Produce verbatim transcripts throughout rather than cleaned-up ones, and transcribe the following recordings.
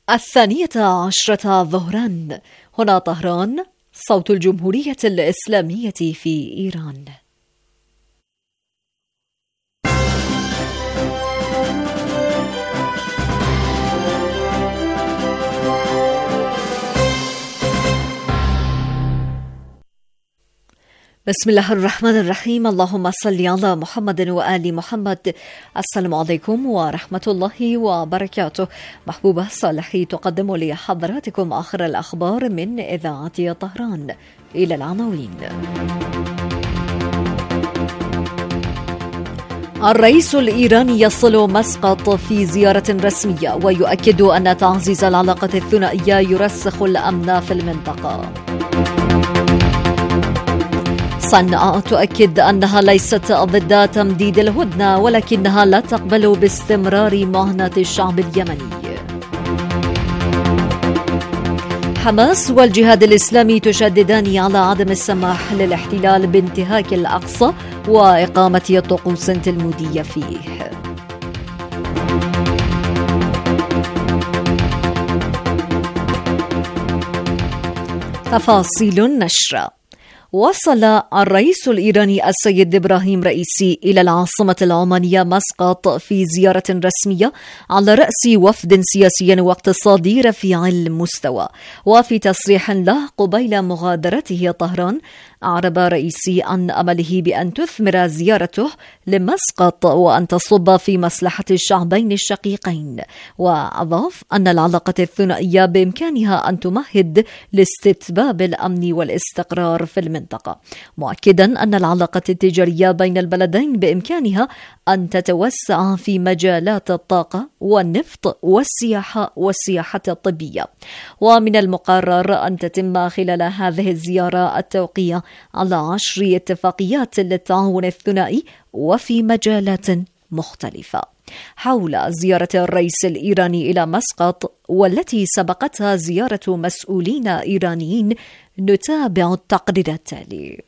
الثانية عشرة ظهرا. هنا طهران، صوت الجمهورية الإسلامية في إيران. بسم الله الرحمن الرحيم. اللهم صل على محمد وآل محمد. السلام عليكم ورحمة الله وبركاته. محبوبة صالحي تقدم لحضراتكم آخر الأخبار من إذاعة طهران. إلى العناوين. الرئيس الإيراني يصل مسقط في زيارة رسمية ويؤكد أن تعزيز العلاقة الثنائية يرسخ الأمن في المنطقة. صنعاء تؤكد أنها ليست ضد تمديد الهدنة، ولكنها لا تقبل باستمرار معاناة الشعب اليمني. حماس والجهاد الإسلامي تشددان على عدم السماح للاحتلال بانتهاك الأقصى وإقامة طقوس تلمودية فيه. تفاصيل النشر. وصل الرئيس الإيراني السيد إبراهيم رئيسي إلى العاصمة العمانية مسقط في زيارة رسمية على رأس وفد سياسي واقتصادي رفيع المستوى. وفي تصريح له قبيل مغادرته طهران، أعرب رئيسي عن أمله بأن تثمر زيارته لمسقط وأن تصب في مصلحة الشعبين الشقيقين، وأضاف أن العلاقة الثنائية بإمكانها أن تمهد لاستتباب الأمن والاستقرار في المنطقة، مؤكدا أن العلاقة التجارية بين البلدين بإمكانها أن تتوسع في مجالات الطاقة والنفط والسياحة والسياحة الطبية. ومن المقرر أن تتم خلال هذه الزيارة التوقيع على عشر اتفاقيات للتعاون الثنائي وفي مجالات مختلفة. حول زيارة الرئيس الإيراني إلى مسقط والتي سبقتها زيارة مسؤولين إيرانيين، نتابع التقرير التالي.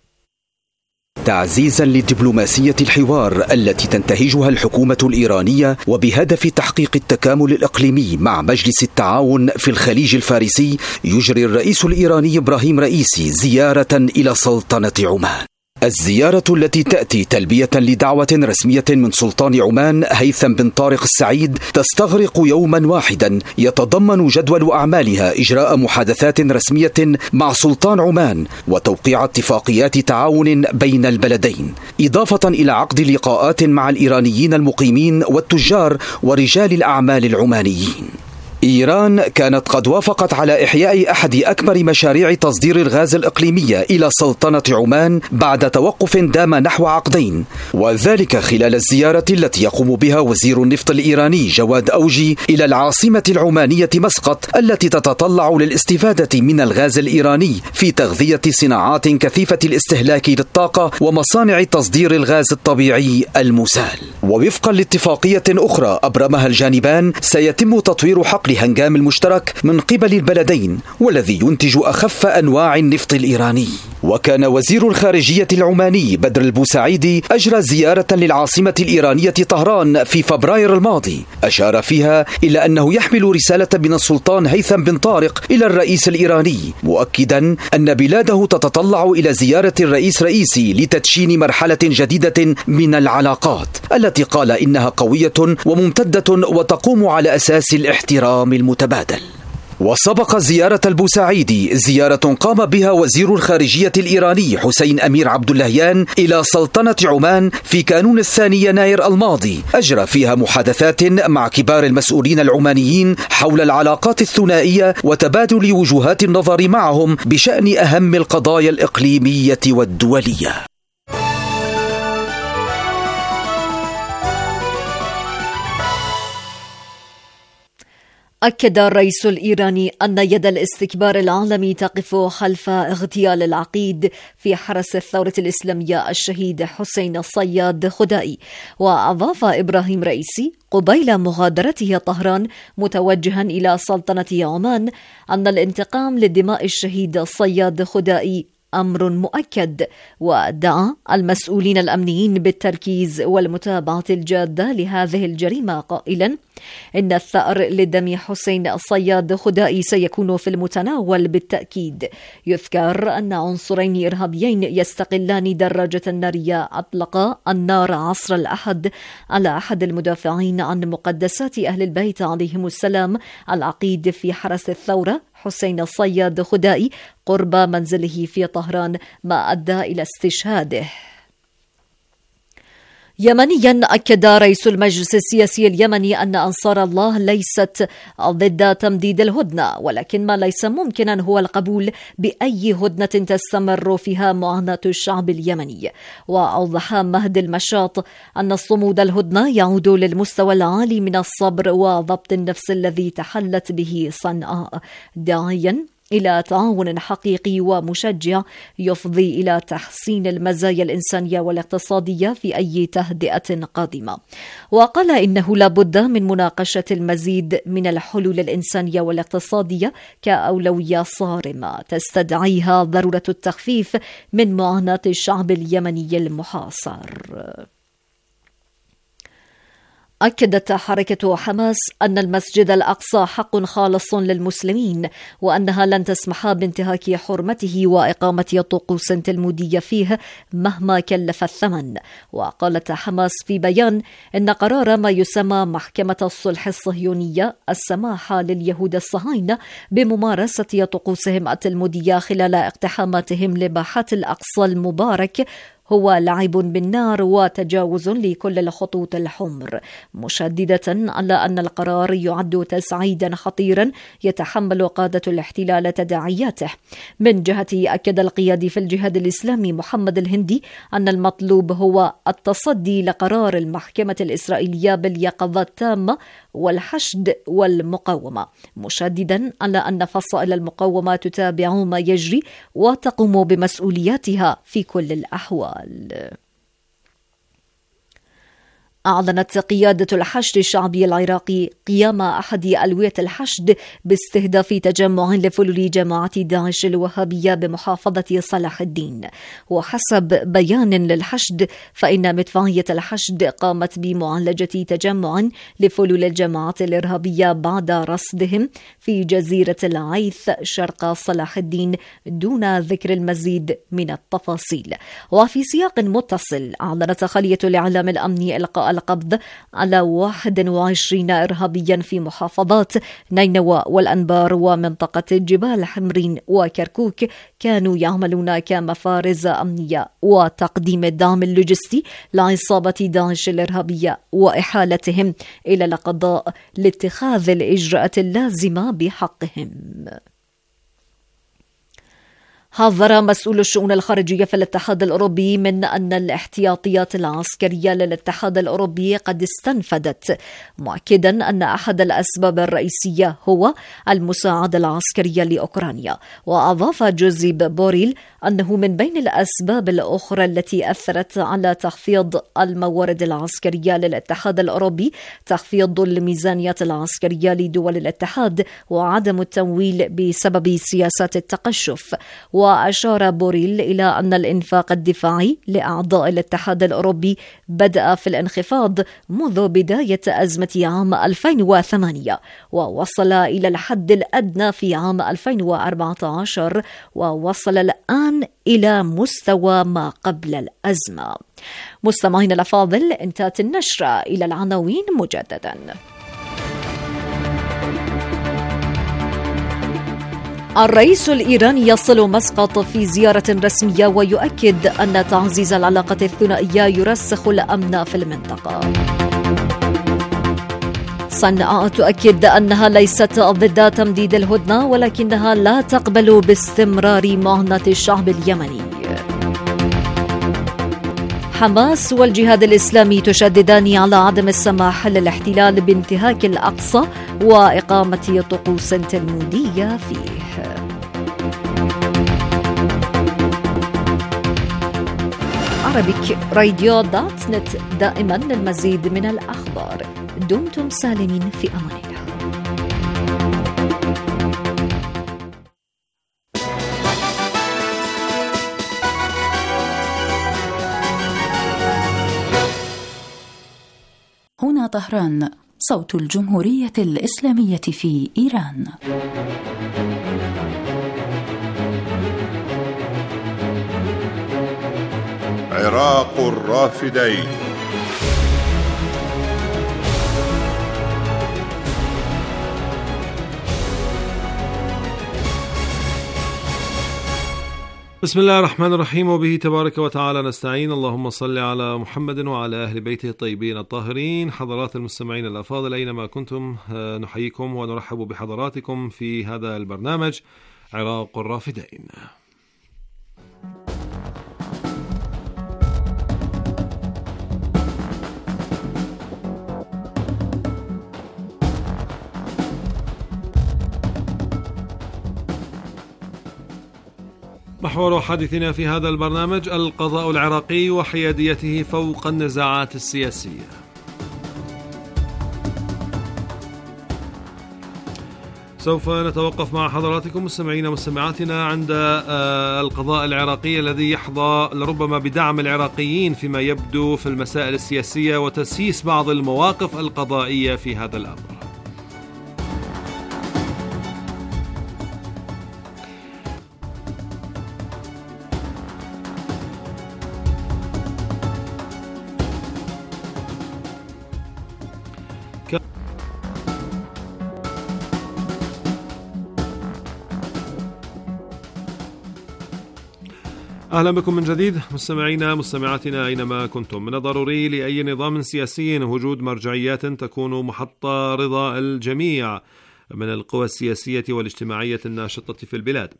تعزيزا لدبلوماسية الحوار التي تنتهجها الحكومة الإيرانية وبهدف تحقيق التكامل الإقليمي مع مجلس التعاون في الخليج الفارسي، يجري الرئيس الإيراني إبراهيم رئيسي زيارة إلى سلطنة عمان. الزيارة التي تأتي تلبية لدعوة رسمية من سلطان عمان هيثم بن طارق السعيد تستغرق يوما واحدا يتضمن جدول أعمالها إجراء محادثات رسمية مع سلطان عمان وتوقيع اتفاقيات تعاون بين البلدين، إضافة إلى عقد لقاءات مع الإيرانيين المقيمين والتجار ورجال الأعمال العمانيين. إيران كانت قد وافقت على إحياء أحد أكبر مشاريع تصدير الغاز الإقليمية إلى سلطنة عمان بعد توقف دام نحو عقدين، وذلك خلال الزيارة التي يقوم بها وزير النفط الإيراني جواد أوجي إلى العاصمة العمانية مسقط، التي تتطلع للاستفادة من الغاز الإيراني في تغذية صناعات كثيفة الاستهلاك للطاقة ومصانع تصدير الغاز الطبيعي المسال. ووفقا لاتفاقية أخرى أبرمها الجانبان، سيتم تطوير حقل هنجام المشترك من قبل البلدين والذي ينتج أخف أنواع النفط الإيراني. وكان وزير الخارجية العماني بدر البوسعيدي أجرى زيارة للعاصمة الإيرانية طهران في فبراير الماضي، أشار فيها إلى أنه يحمل رسالة من السلطان هيثم بن طارق إلى الرئيس الإيراني، مؤكدا أن بلاده تتطلع إلى زيارة الرئيس رئيسي لتدشين مرحلة جديدة من العلاقات التي قال إنها قوية وممتدة وتقوم على أساس الاحترام المتبادل. وسبق زيارة البوسعيدي زيارة قام بها وزير الخارجية الإيراني حسين أمير عبد اللهيان إلى سلطنة عمان في كانون الثاني يناير الماضي، أجرى فيها محادثات مع كبار المسؤولين العمانيين حول العلاقات الثنائية وتبادل وجهات النظر معهم بشأن أهم القضايا الإقليمية والدولية. أكد الرئيس الإيراني أن يد الاستكبار العالمي تقف خلف اغتيال العقيد في حرس الثورة الإسلامية الشهيد حسين الصياد خدائي. وأضاف إبراهيم رئيسي قبيل مغادرته طهران متوجها إلى سلطنة عمان أن الانتقام لدماء الشهيد الصياد خدائي أمر مؤكد، ودعا المسؤولين الأمنيين بالتركيز والمتابعة الجادة لهذه الجريمة قائلا إن الثأر لدم حسين الصياد خدائي سيكون في المتناول بالتأكيد. يذكر أن عنصرين إرهابيين يستقلان دراجة نارية أطلقا النار عصر الأحد على أحد المدافعين عن مقدسات أهل البيت عليهم السلام العقيد في حرس الثورة حسين الصياد خدائي قرب منزله في طهران، ما أدى إلى استشهاده. يمنيا أكد رئيس المجلس السياسي اليمني أن أنصار الله ليست ضد تمديد الهدنة، ولكن ما ليس ممكنا هو القبول بأي هدنة تستمر فيها معاناة الشعب اليمني. وأوضح مهدي المشاط أن الصمود الهدنة يعود للمستوى العالي من الصبر وضبط النفس الذي تحلت به صنعاء، داعيا إلى تعاون حقيقي ومشجع يفضي إلى تحسين المزايا الإنسانية والاقتصادية في أي تهدئة قادمة. وقال إنه لابد من مناقشة المزيد من الحلول الإنسانية والاقتصادية كأولوية صارمة تستدعيها ضرورة التخفيف من معاناة الشعب اليمني المحاصر. أكدت حركة حماس أن المسجد الأقصى حق خالص للمسلمين، وأنها لن تسمح بانتهاك حرمته وإقامة طقوس تلمودية فيه مهما كلف الثمن. وقالت حماس في بيان إن قرار ما يسمى محكمة الصلح الصهيونية السماح لليهود الصهاينة بممارسة طقوسهم التلمودية خلال اقتحاماتهم لباحات الأقصى المبارك هو لعب بالنار وتجاوز لكل الخطوط الحمر، مشددة على أن القرار يعد تسعيدا خطيرا يتحمل قادة الاحتلال تداعياته. من جهته أكد القيادي في الجهاد الإسلامي محمد الهندي أن المطلوب هو التصدي لقرار المحكمة الإسرائيلية باليقظة التامة والحشد والمقاومة، مشددا على أن فصائل المقاومة تتابع ما يجري وتقوم بمسؤولياتها في كل الأحوال. أعلنت قيادة الحشد الشعبي العراقي قيام أحد ألوية الحشد باستهداف تجمع لفلول جماعة داعش الوهابية بمحافظة صلاح الدين. وحسب بيان للحشد فإن مدفعية الحشد قامت بمعالجة تجمع لفلول الجماعة الإرهابية بعد رصدهم في جزيرة العيث شرق صلاح الدين دون ذكر المزيد من التفاصيل. وفي سياق متصل أعلنت خلية الإعلام الأمني إلقاء القبض على واحد وعشرين إرهابيا في محافظات نينوى والأنبار ومنطقة جبال حمرين وكركوك كانوا يعملون كمفارز أمنية وتقديم الدعم اللوجستي لعصابة داعش الإرهابية وإحالتهم إلى القضاء لاتخاذ الإجراءات اللازمة بحقهم. حذر مسؤول الشؤون الخارجية في الاتحاد الأوروبي من أن الاحتياطيات العسكرية للاتحاد الأوروبي قد استنفدت، مؤكدا أن أحد الأسباب الرئيسية هو المساعدة العسكرية لأوكرانيا. وأضاف جوزيب بوريل أنه من بين الأسباب الأخرى التي أثرت على تخفيض الموارد العسكرية للاتحاد الأوروبي تخفيض الميزانيات العسكرية لدول الاتحاد وعدم التمويل بسبب سياسات التقشف. وأشار بوريل إلى أن الإنفاق الدفاعي لأعضاء الاتحاد الأوروبي بدأ في الانخفاض منذ بداية أزمة عام ألفين وثمانية ووصل إلى الحد الأدنى في عام ألفين وأربعة عشر ووصل الآن إلى مستوى ما قبل الأزمة. مستمعين الأفاضل، انتهت النشرة. إلى العناوين مجددا. الرئيس الإيراني يصل مسقط في زيارة رسمية ويؤكد أن تعزيز العلاقة الثنائية يرسخ الأمن في المنطقة. صنعاء تؤكد أنها ليست ضد تمديد الهدنة ولكنها لا تقبل باستمرار معاناة الشعب اليمني. حماس والجهاد الإسلامي تشددان على عدم السماح للاحتلال بانتهاك الأقصى وإقامة طقوس تلمودية فيه. عربيك راديو دوت نت، دائما للمزيد من الأخبار. دمتم سالمين في أمان الله. هنا طهران. صوت الجمهورية الإسلامية في إيران. عراق الرافدين. بسم الله الرحمن الرحيم، وبه تبارك وتعالى نستعين. اللهم صل على محمد وعلى أهل بيته الطيبين الطاهرين. حضرات المستمعين الأفاضل أينما كنتم، نحييكم ونرحب بحضراتكم في هذا البرنامج عراق الرافدين. محور حديثنا في هذا البرنامج القضاء العراقي وحياديته فوق النزاعات السياسية. سوف نتوقف مع حضراتكم مستمعين ومستمعاتنا عند القضاء العراقي الذي يحظى لربما بدعم العراقيين فيما يبدو في المسائل السياسية وتسييس بعض المواقف القضائية في هذا الأمر. أهلا بكم من جديد مستمعينا مستمعاتنا أينما كنتم. من الضروري لأي نظام سياسي وجود مرجعيات تكون محط رضا الجميع من القوى السياسية والاجتماعية الناشطة في البلاد،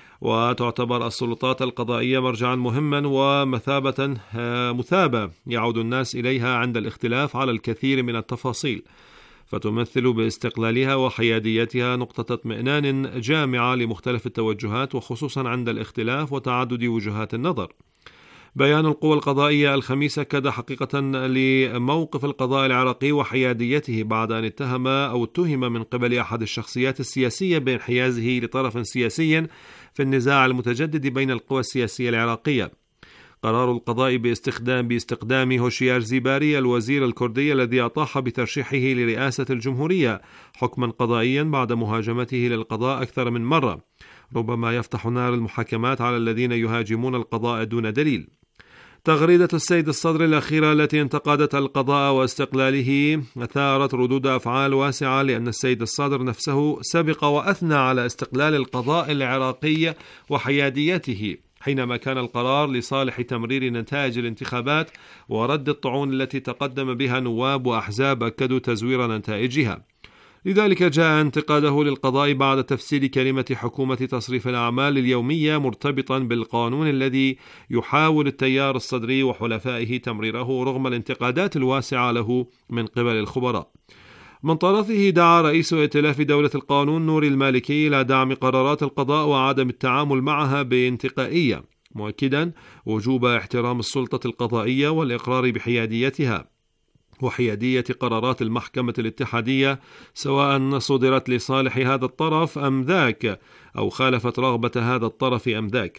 وتعتبر السلطات القضائية مرجعا مهما ومثابة مثابة يعود الناس إليها عند الاختلاف على الكثير من التفاصيل، فتمثل باستقلالها وحياديتها نقطة اطمئنان جامعة لمختلف التوجهات، وخصوصا عند الاختلاف وتعدد وجهات النظر. بيان القوى القضائية الخميس أكد حقيقة لموقف القضاء العراقي وحياديته بعد أن اتهم أو اتهم من قبل أحد الشخصيات السياسية بانحيازه لطرف سياسي في النزاع المتجدد بين القوى السياسية العراقية. قرار القضاء باستخدام باستقدام هوشيار زيباري الوزير الكردي الذي أطاح بترشيحه لرئاسة الجمهورية حكما قضائيا بعد مهاجمته للقضاء أكثر من مرة، ربما يفتح نار المحاكمات على الذين يهاجمون القضاء دون دليل. تغريدة السيد الصدر الأخيرة التي انتقدت القضاء واستقلاله أثارت ردود أفعال واسعة، لأن السيد الصدر نفسه سبق وأثنى على استقلال القضاء العراقي وحياديته حينما كان القرار لصالح تمرير نتائج الانتخابات ورد الطعون التي تقدم بها نواب وأحزاب أكدوا تزوير نتائجها. لذلك جاء انتقاده للقضاء بعد تفسير كلمة حكومة تصريف الأعمال اليومية مرتبطا بالقانون الذي يحاول التيار الصدري وحلفائه تمريره رغم الانتقادات الواسعة له من قبل الخبراء. من طرفه دعا رئيس ائتلاف دولة القانون نوري المالكي إلى دعم قرارات القضاء وعدم التعامل معها بانتقائية، مؤكدا وجوب احترام السلطة القضائية والإقرار بحياديتها وحيادية قرارات المحكمة الاتحادية سواء صدرت لصالح هذا الطرف أم ذاك أو خالفت رغبة هذا الطرف أم ذاك.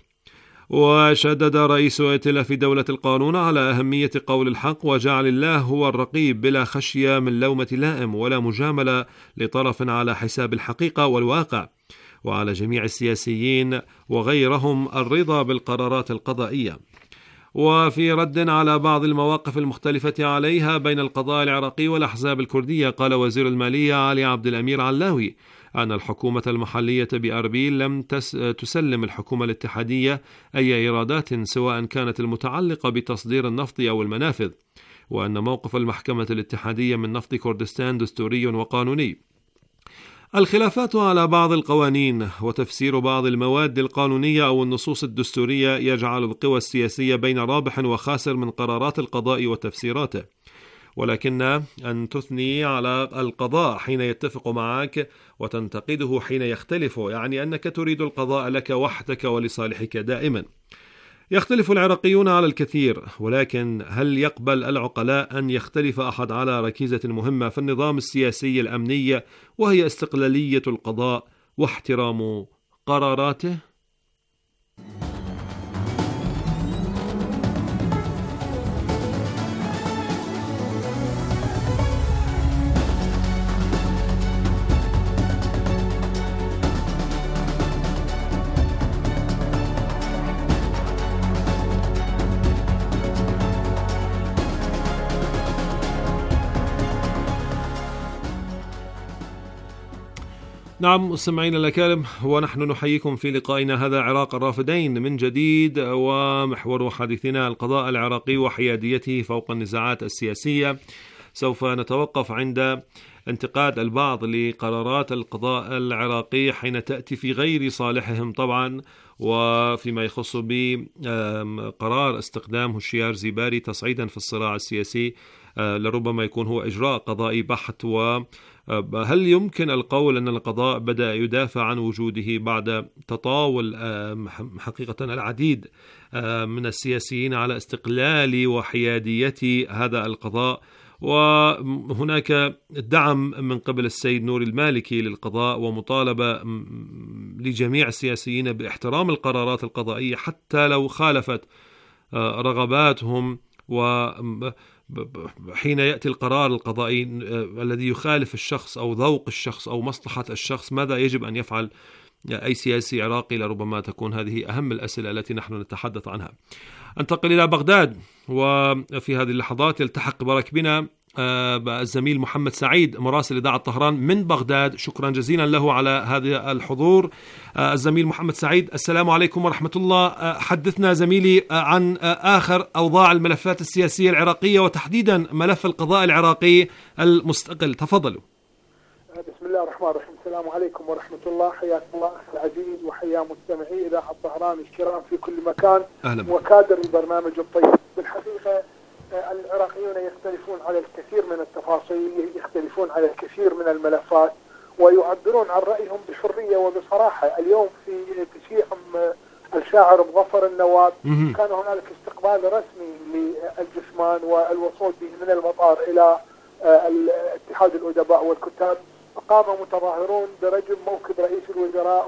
وشدد رئيس ائتلاف دولة القانون على أهمية قول الحق وجعل الله هو الرقيب بلا خشية من لومة لائم ولا مجاملة لطرف على حساب الحقيقة والواقع، وعلى جميع السياسيين وغيرهم الرضا بالقرارات القضائية. وفي رد على بعض المواقف المختلفة عليها بين القضاء العراقي والأحزاب الكردية، قال وزير المالية علي عبد الأمير علاوي أن الحكومة المحلية بأربيل لم تسلم الحكومة الاتحادية أي إيرادات سواء كانت المتعلقة بتصدير النفط أو المنافذ، وأن موقف المحكمة الاتحادية من نفط كردستان دستوري وقانوني. الخلافات على بعض القوانين وتفسير بعض المواد القانونية أو النصوص الدستورية يجعل القوى السياسية بين رابح وخاسر من قرارات القضاء وتفسيراته، ولكن أن تثني على القضاء حين يتفق معك وتنتقده حين يختلف يعني أنك تريد القضاء لك وحدك ولصالحك دائما. يختلف العراقيون على الكثير، ولكن هل يقبل العقلاء أن يختلف أحد على ركيزة مهمة في النظام السياسي الأمني وهي استقلالية القضاء واحترام قراراته؟ نعم مستمعينا الأكارم، ونحن نحييكم في لقائنا هذا عراق الرافدين من جديد، ومحور حديثنا القضاء العراقي وحياديته فوق النزاعات السياسية. سوف نتوقف عند انتقاد البعض لقرارات القضاء العراقي حين تأتي في غير صالحهم طبعا، وفيما يخص بقرار استخدام هشيار زيباري تصعيدا في الصراع السياسي لربما يكون هو إجراء قضائي بحت. وهل يمكن القول أن القضاء بدأ يدافع عن وجوده بعد تطاول حقيقة العديد من السياسيين على استقلال وحيادية هذا القضاء، وهناك دعم من قبل السيد نور المالكي للقضاء ومطالبة لجميع السياسيين باحترام القرارات القضائية حتى لو خالفت رغباتهم، وحين يأتي القرار القضائي الذي يخالف الشخص أو ذوق الشخص أو مصلحة الشخص ماذا يجب أن يفعل أي سياسي عراقي؟ لربما تكون هذه أهم الأسئلة التي نحن نتحدث عنها. انتقل إلى بغداد، وفي هذه اللحظات يلتحق برك بنا الزميل محمد سعيد مراسل إذاعة طهران من بغداد. شكرا جزيلا له على هذا الحضور. الزميل محمد سعيد، السلام عليكم ورحمة الله. حدثنا زميلي عن آخر أوضاع الملفات السياسية العراقية وتحديدا ملف القضاء العراقي المستقل، تفضلوا. بسم الله الرحمن الرحيم. السلام عليكم ورحمة الله، حياكم الله أخي العزيز وحيا مستمعي إذاعة طهران الكرام في كل مكان أهلا. وكادر البرنامج الطيب. بالحقيقة العراقيون يختلفون على الكثير من التفاصيل، يختلفون على الكثير من الملفات، ويعبرون عن رأيهم بحرية وبصراحة. اليوم في تشييع الشاعر مظفر النواب كان هنالك استقبال رسمي للجثمان والوصول به من المطار إلى اتحاد الأدباء والكتاب. قام متظاهرون برجم موكب رئيس الوزراء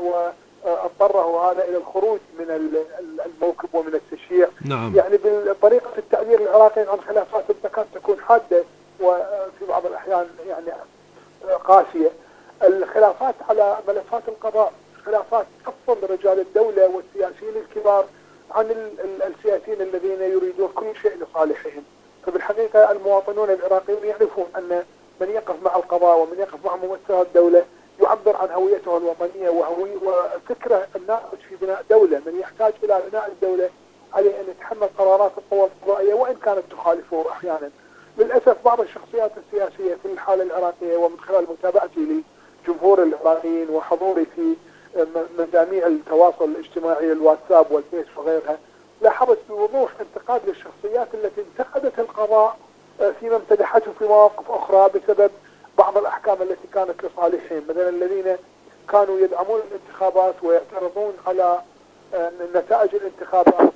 واضطره هذا إلى الخروج من الموكب ومن التشييع. نعم. يعني بطريقة التعبير العراقيين عن خلافات تكاد تكون حادة وفي بعض الأحيان يعني قاسية. الخلافات على ملفات القضاء خلافات تفصل رجال الدولة والسياسيين الكبار عن السياسيين الذين يريدون كل شيء لصالحهم. فبالحقيقة المواطنون العراقيون يعرفون أن من يقف مع القضاء ومن يقف مع ممثلي الدولة يعبر عن هويته الوطنية وهوي وفكره الناقش في بناء دولة. من يحتاج إلى بناء الدولة عليه أن يتحمل قرارات القوى القضائية وإن كانت تخالفه أحيانا. للأسف بعض الشخصيات السياسية في الحالة العراقية ومن خلال متابعتي لجمهور العراقيين وحضوري في مجاميع التواصل الاجتماعي الواتساب والفيس وغيرها، لاحظت بوضوح انتقاد للشخصيات التي انتقدت القضاء فيما امتدحته في مواقف أخرى بسبب بعض الأحكام التي كانت لصالحهم، مثلا الذين كانوا يدعمون الانتخابات ويعترضون على نتائج الانتخابات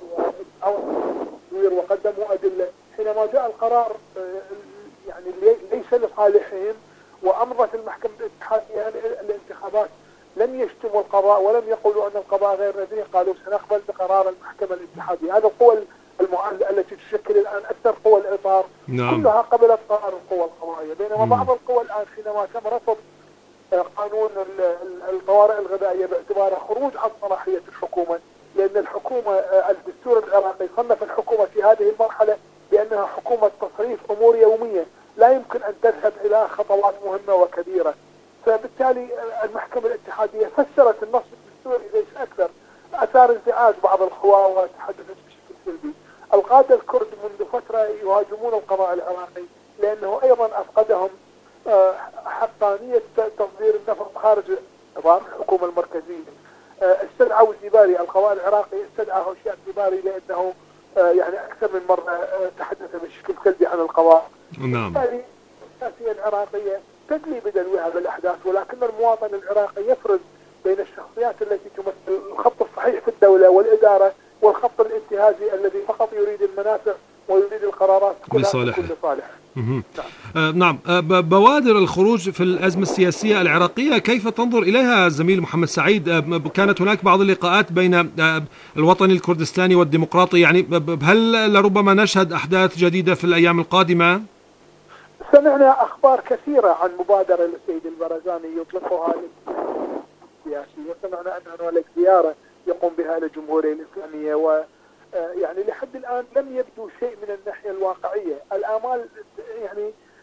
وقدموا أدلة. حينما جاء القرار يعني ليس لصالحهم وأمضت المحكمة الاتحادية الانتخابات، لم يشتموا القضاء ولم يقولوا أن القضاء غير نزيه، قالوا سنقبل بقرار المحكمة الاتحادية. هذا القوى التي التي تشكل الآن أكثر قوى الإطار. نعم. كلها قبلت قرار القوى القضائية، بينما بعض القوى الآن حينما تم رفض قانون الطوارئ الغذائية باعتباره خروج عن صلاحية الحكومة، لأن الحكومة الدستور العراقي صنف الحكومة في هذه المرحلة بأنها حكومة تصريف أمور يومية لا يمكن أن تذهب إلى خطوات مهمة وكبيرة. فبالتالي المحكمة الاتحادية فسرت النص الدستوري ليس أكثر، أثار انزعاج بعض القوى وتحدثت بشكل سلبي. القادة الكرد منذ فترة يهاجمون القضاء العراقي لأنه أيضا أفقدهم حقانية تصدير النفط خارج إطار الحكومة المركزية. استدعوا زيباري، القضاء العراقي استدعى هشيار زيباري لأنه يعني أكثر من مرة تحدث بشكل سلبي عن القضاء. نعم. بالتالي السياسية العراقية تدلي بدلوها بالأحداث، ولكن المواطن العراقي يفرز بين الشخصيات التي تمثل الخط الصحيح في الدولة والإدارة والخط الانتهازي الذي فقط يريد المنافع ويريد القرارات كلها لصالحه. لصالح. نعم. آه نعم. آه بوادر الخروج في الأزمة السياسية العراقية كيف تنظر إليها زميل محمد سعيد؟ آه كانت هناك بعض اللقاءات بين آه الوطني الكردستاني والديمقراطي، يعني هل لربما نشهد أحداث جديدة في الأيام القادمة؟ سمعنا أخبار كثيرة عن مبادرة للسيد البرزاني يطلقها للسياسي، وسمعنا أن هنالك زيارة يقوم بها للجمهورية الإسلامية، و يعني لحد الآن لم يبدو شيء من الناحية الواقعية. الآمال يعني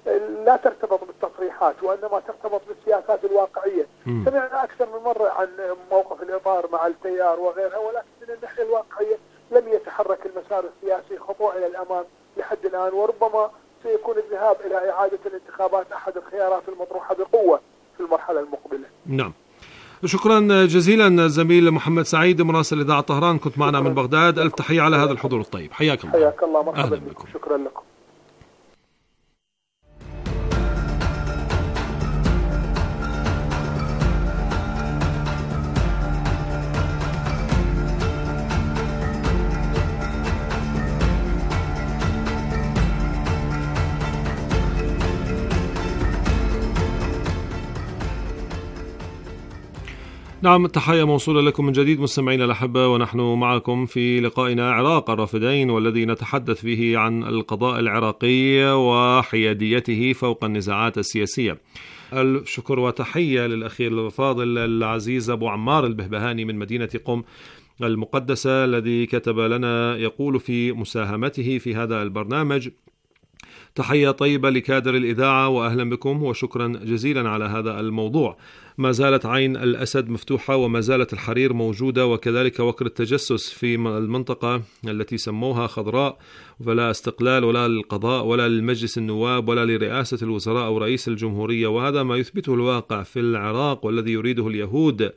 لا ترتبط بالتصريحات وإنما ترتبط بالسياسات الواقعية. م. سمعنا أكثر من مرة عن موقف الإطار مع التيار وغيرها، ولكن من الناحية الواقعية لم يتحرك المسار السياسي خطوة إلى الأمام لحد الآن، وربما سيكون الذهاب إلى إعادة الانتخابات أحد الخيارات المطروحة بقوة في المرحلة المقبلة. نعم، شكرا جزيلا زميل محمد سعيد مراسل إذاعة طهران، كنت معنا من بغداد. ألف تحية على هذا الحضور الطيب، حياك الله. حياك الله، مرحبا بكم، شكرا لكم. نعم، التحية موصولة لكم من جديد مستمعينا الأحبة، ونحن معكم في لقائنا عراق الرافدين، والذي نتحدث فيه عن القضاء العراقي وحياديته فوق النزاعات السياسية. الشكر وتحية للأخير الفاضل العزيز أبو عمار البهبهاني من مدينة قم المقدسة، الذي كتب لنا يقول في مساهمته في هذا البرنامج: تحية طيبة لكادر الإذاعة وأهلا بكم وشكرا جزيلا على هذا الموضوع. ما زالت عين الأسد مفتوحة وما زالت الحرير موجودة، وكذلك وكر التجسس في المنطقة التي سموها خضراء، فلا استقلال ولا للقضاء ولا للمجلس النواب ولا لرئاسة الوزراء أو رئيس الجمهورية، وهذا ما يثبته الواقع في العراق والذي يريده اليهود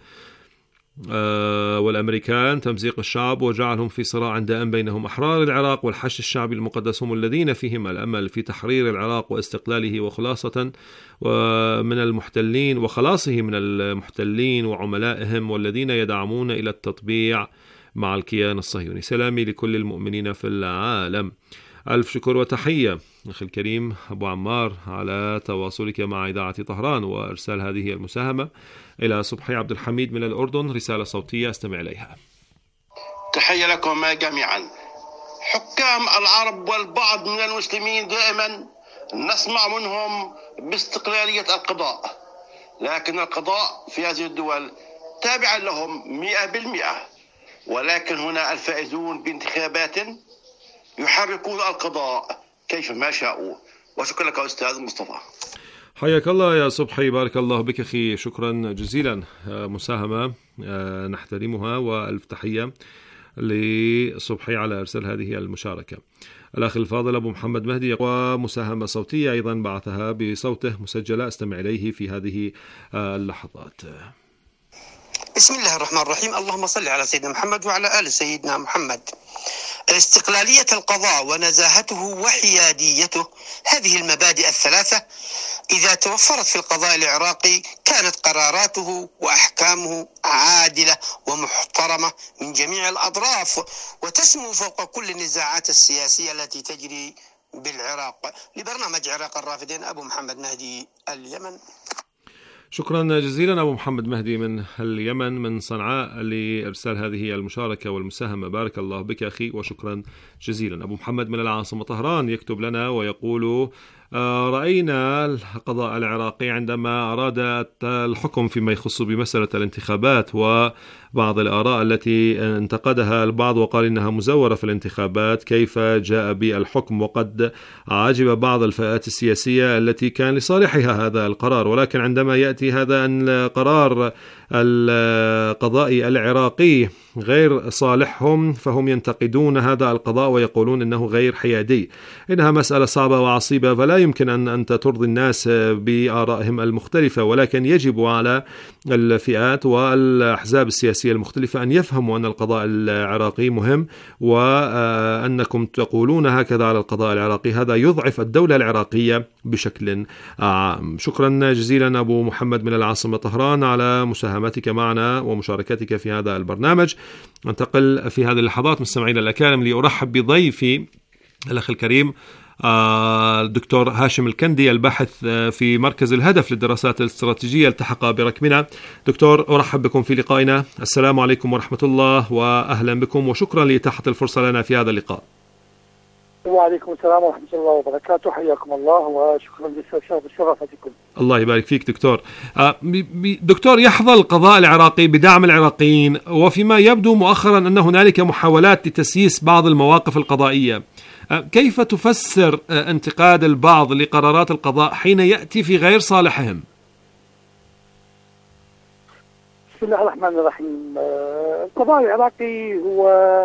والأمريكان، تمزيق الشعب وجعلهم في صراع دائم بينهم. أحرار العراق والحشد الشعبي المقدس هم الذين فيهم الأمل في تحرير العراق واستقلاله وخلاصة من المحتلين وخلاصه من المحتلين وعملائهم والذين يدعمون إلى التطبيع مع الكيان الصهيوني. سلامي لكل المؤمنين في العالم. ألف شكر وتحية أخي الكريم أبو عمار على تواصلك مع إذاعة طهران وإرسال هذه المساهمة. إلى صبحي عبد الحميد من الأردن رسالة صوتية استمع إليها. تحية لكم جميعا. حكام العرب والبعض من المسلمين دائما نسمع منهم باستقلالية القضاء، لكن القضاء في هذه الدول تابع لهم مئة بالمئة، ولكن هنا الفائزون بانتخابات يحركون القضاء كيفما شاءوا. وشكرا لك أستاذ مصطفى. حياك الله يا صبحي، بارك الله بك أخي، شكرا جزيلا. مساهمة نحترمها، وألف تحية لصبحي على إرسال هذه المشاركة. الأخ الفاضل أبو محمد مهدي ومساهمة صوتية أيضا بعثها بصوته مسجلة استمع إليه في هذه اللحظات. بسم الله الرحمن الرحيم. اللهم صل على سيدنا محمد وعلى آل سيدنا محمد. استقلالية القضاء ونزاهته وحياديته، هذه المبادئ الثلاثة إذا توفرت في القضاء العراقي كانت قراراته وأحكامه عادلة ومحترمة من جميع الأطراف، وتسمو فوق كل النزاعات السياسية التي تجري بالعراق. لبرنامج عراق الرافدين أبو محمد مهدي، اليمن. شكرا جزيلا أبو محمد مهدي من اليمن من صنعاء لإرسال هذه المشاركة والمساهمة، بارك الله بك أخي وشكرا جزيلا. أبو محمد من العاصمة طهران يكتب لنا ويقول: رأينا القضاء العراقي عندما أراد الحكم فيما يخص بمسألة الانتخابات وبعض الآراء التي انتقدها البعض وقال إنها مزورة في الانتخابات، كيف جاء بالحكم وقد عجب بعض الفئات السياسية التي كان لصالحها هذا القرار، ولكن عندما يأتي هذا القرار القضائي العراقي غير صالحهم فهم ينتقدون هذا القضاء ويقولون إنه غير حيادي. إنها مسألة صعبة وعصيبة، فلا يمكن أن أنت ترضي الناس بآرائهم المختلفة، ولكن يجب على الفئات والأحزاب السياسية المختلفة أن يفهموا أن القضاء العراقي مهم، وأنكم تقولون هكذا على القضاء العراقي هذا يضعف الدولة العراقية بشكل عام. شكرا جزيلا أبو محمد من العاصمة طهران على مساهمتك معنا ومشاركتك في هذا البرنامج. انتقل في هذه اللحظات مستمعينا الأكارم لأرحب بضيفي الأخ الكريم الدكتور هاشم الكندي، الباحث في مركز الهدف للدراسات الاستراتيجية، التحق بركبنا. دكتور أرحب بكم في لقائنا. السلام عليكم ورحمة الله وأهلا بكم، وشكرا لإتاحة الفرصة لنا في هذا اللقاء. وعليكم السلام ورحمة الله وبركاته، حياكم الله وشكرا لشرفتكم. الله يبارك فيك دكتور. دكتور، يحظى القضاء العراقي بدعم العراقيين، وفيما يبدو مؤخرا أن هنالك محاولات لتسييس بعض المواقف القضائية. كيف تفسر انتقاد البعض لقرارات القضاء حين يأتي في غير صالحهم؟ بسم الله الرحمن الرحيم. القضاء العراقي هو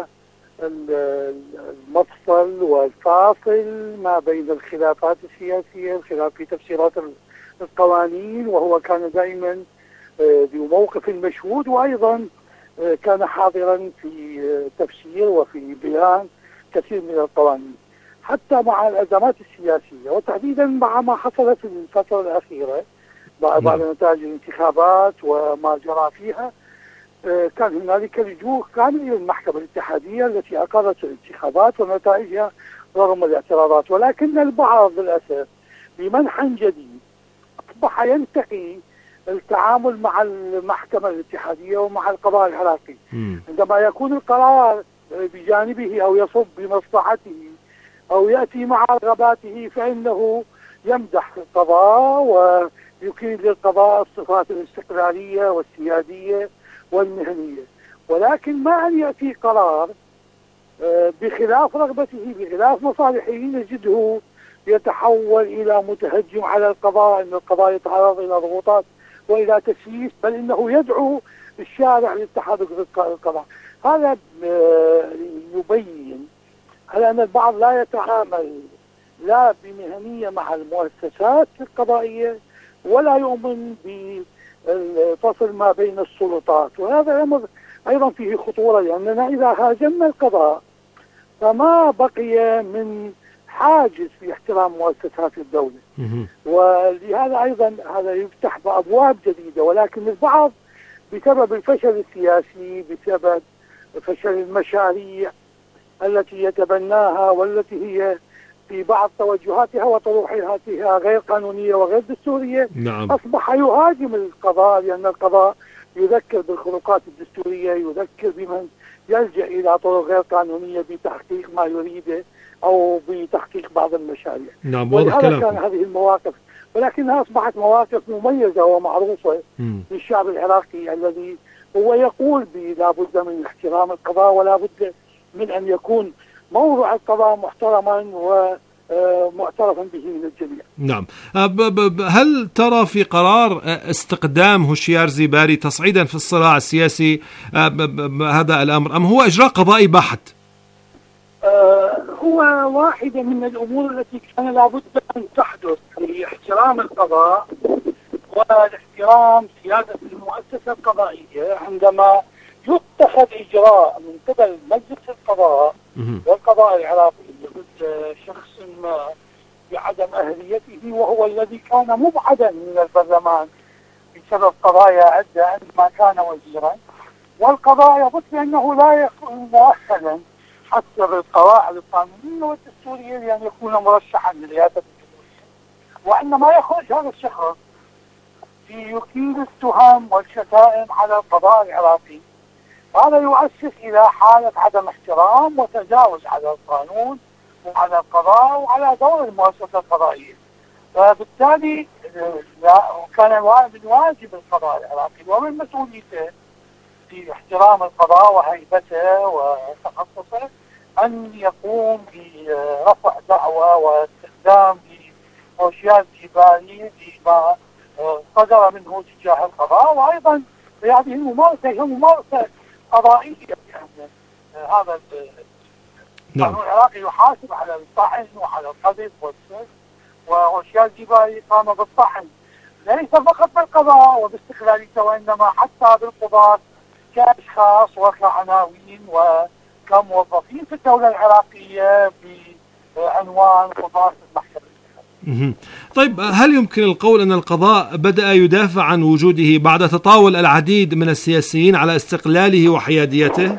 المفصل والفاصل ما بين الخلافات السياسية، الخلاف في تفسيرات القوانين، وهو كان دائما بموقف مشهود، وأيضا كان حاضرا في تفسير وفي بيان كثير من القوانين، حتى مع الأزمات السياسية، وتحديدا مع ما حصل في الفترة الأخيرة بعد نتائج الانتخابات وما جرى فيها. كان هنالك لجوء كامل إلى المحكمة الاتحادية التي أقرت الانتخابات ونتائجها رغم الاعتراضات، ولكن البعض للأسف بمنحى جديد أصبح ينتقي التعامل مع المحكمة الاتحادية ومع القضاء العراقي. عندما يكون القرار بجانبه أو يصب بمصلحته أو يأتي مع رغباته فإنه يمدح القضاء ويكيد للقضاء الصفات الاستقلالية والسيادية والمهنية، ولكن ما أن يأتي قرار بخلاف رغبته بخلاف مصالحه نجده يتحول إلى متهجم على القضاء، أن القضاء يتعرض إلى ضغوطات وإلى تسييس، بل إنه يدعو الشارع للتحرك بالقضاء. هذا يبين على أن البعض لا يتعامل لا بمهنية مع المؤسسات القضائية ولا يؤمن بالفصل ما بين السلطات، وهذا أمر أيضا فيه خطورة، لأننا إذا هاجمنا القضاء فما بقي من حاجز في احترام مؤسسات الدولة، ولهذا أيضا هذا يفتح أبواب جديدة. ولكن البعض بسبب الفشل السياسي، بسبب فشل المشاريع التي يتبناها والتي هي في بعض توجهاتها وطروحاتها غير قانونية وغير دستورية، نعم. أصبح يهاجم القضاء، لأن القضاء يذكر بالخروقات الدستورية، يذكر بمن يلجأ إلى طرق غير قانونية بتحقيق ما يريده أو بتحقيق بعض المشاريع. نعم، واضح كلامكم. كان هذه المواقف، ولكنها أصبحت مواقف مميزة ومعروفة للشعب العراقي الذي هو يقول لا بد من احترام القضاء ولا بد من أن يكون موضوع القضاء محترما ومعترفا به من الجميع. نعم. هل ترى في قرار استقدام هوشيار زيباري تصعيدا في الصراع السياسي هذا الأمر، أم هو إجراء قضائي بحت؟ هو واحدة من الأمور التي كان لابد أن تحدث لاحترام القضاء والاحترام سيادة المؤسسة القضائية. عندما يتخذ إجراء من قبل مجلس القضاء والقضاء العراقي ضد شخص ما بعدم أهليته، وهو الذي كان مبعدا من البرلمان بسبب قضايا عدة عندما كان وزيرا، والقضاء يثبت بأنه لا يكون مؤهلا حتى بالقواعد القانونية والدستورية لأن يكون مرشحا لرئاسة الجمهورية، وعندما يخرج هذا الشخص يكيل التهم والشتائم على القضاء العراقي، هذا يؤسس إلى حالة عدم احترام وتجاوز على القانون وعلى القضاء وعلى دور المؤسسة القضائية. فبالتالي كان من واجب القضاء العراقي ومن مسؤوليته في احترام القضاء وهيبته وتخصصه أن يقوم برفع دعوة واستخدام هوشيار زيباري بما صدر منه تجاه القضاء، وأيضا هذه الممارسة هي ممارسة قضائية، يعني هذا القانون العراقي يحاسب على الطعن وعلى القذف والسب، وهوشيار زيباري قام بالطعن ليس فقط بالقضاء وباستقلاليته وإنما حتى بالقضاة كأشخاص وكعناوين وكموظفين في الدولة العراقية بعنوان قضاة المحكمة. طيب، هل يمكن القول أن القضاء بدأ يدافع عن وجوده بعد تطاول العديد من السياسيين على استقلاله وحياديته؟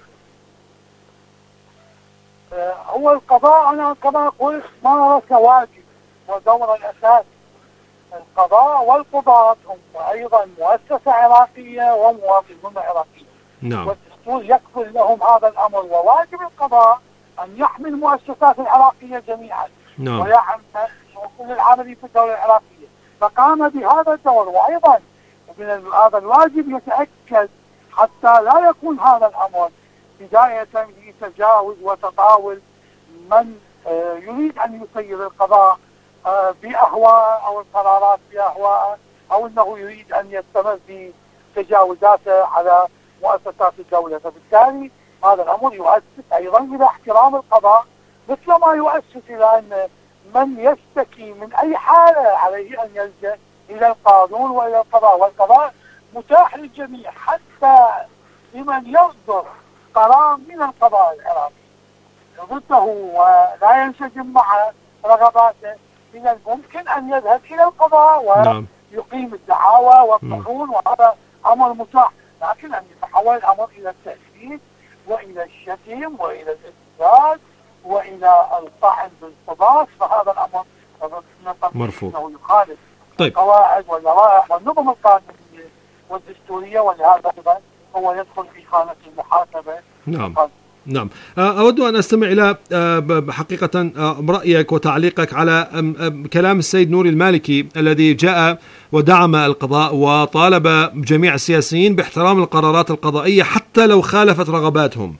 هو القضاء أنا القضاء قلت مارس واجب ودور الأساسي. القضاء والقضاة هم أيضا مؤسسة عراقية ومواطنون عراقيين. نعم. والدستور يكفل لهم هذا الأمر، وواجب القضاء أن يحمي المؤسسات العراقية جميعا. نعم. ويعمل كل العاملين في الدولة العراقية، فقام بهذا الدور. وأيضا من هذا الواجب يتأكد حتى لا يكون هذا الأمر بداية لتجاوز وتطاول من يريد أن يسير القضاء بأهواء أو القرارات بأهواء، أو أنه يريد أن يستمر بتجاوزاته على مؤسسات الدولة. فبالتالي هذا الأمر يؤسس أيضا إلى احترام القضاء، مثل ما يؤسس إلى أن من يشتكي من أي حالة عليه أن يلجأ إلى القانون وإلى القضاء، والقضاء متاح للجميع حتى لمن يصدر قرار من القضاء العراقي ضده ولا ينسجم مع رغباته، من الممكن أن يذهب إلى القضاء ويقيم الدعاوى والطعون، وهذا أمر متاح. لكن أن يتحول الأمر إلى التأسيس وإلى الشتم وإلى الاستفزاز وإلى الطعن بالقضاء، فهذا الأمر مرفوض، أنه يخالف طيب. القواعد واللوائح والنظم القانونية والدستورية، ولهذا أيضا هو يدخل في خانة المحاسبة. نعم نعم. أود أن أستمع إلى حقيقة رأيك وتعليقك على كلام السيد نوري المالكي الذي جاء ودعم القضاء وطالب جميع السياسيين باحترام القرارات القضائية حتى لو خالفت رغباتهم.